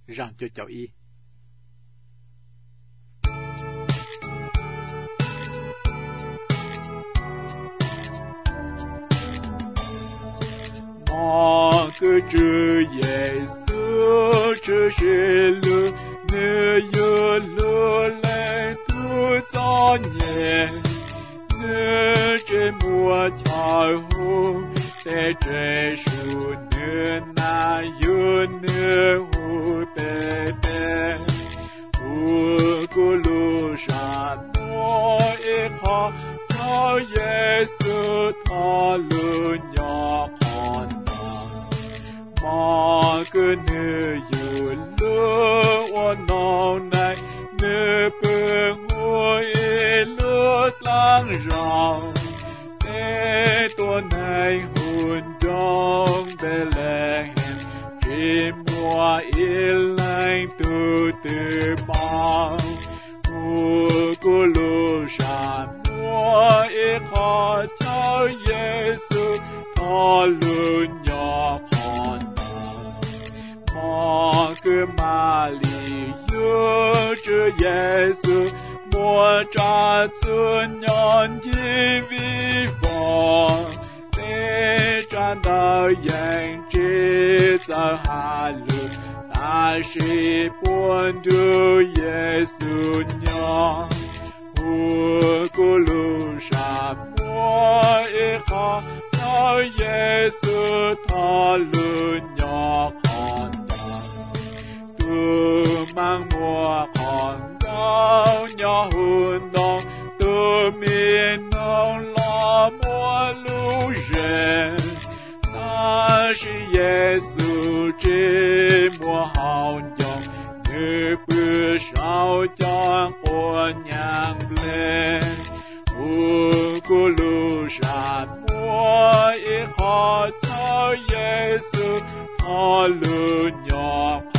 rằng cho cháu y. Mà cứ chữ Giêsu chữ sẽ lư nơi yêu lư lên tu cho nhẹ nơi trên mùa trời hồ để trẻ su nơi na yêu nơi hồ bề bề hồ cô lu sa noi khó cho Giêsu tha lu nhỏ con mà cứ nơi yêu lúa nào này nơi bờ ngôi lúa lang rào để tôi này hồn trong Bethlehem chỉ mùa yên lành từ từ bao cô lu sa mùa yên khó cho Giêsu tha lu nhỏ con mà cứ mà li yêu chữ Giêsu mua trả chuan nhon chi vi vò để tràn đạo yang chỉ za hà lu ta sĩ buồn du Giêsu nhỏ cô lu sa mua y khó cho Giêsu tha lu nhỏ con mang mùa còn đau nhỏ hồn đong từ miền đông lo mùa lũ rèn ta sĩ Giêsu trên mùa hào nhong như bữa sau cho của nhang lên cô lu sa mua y khó cho Giêsu tha lu nhỏ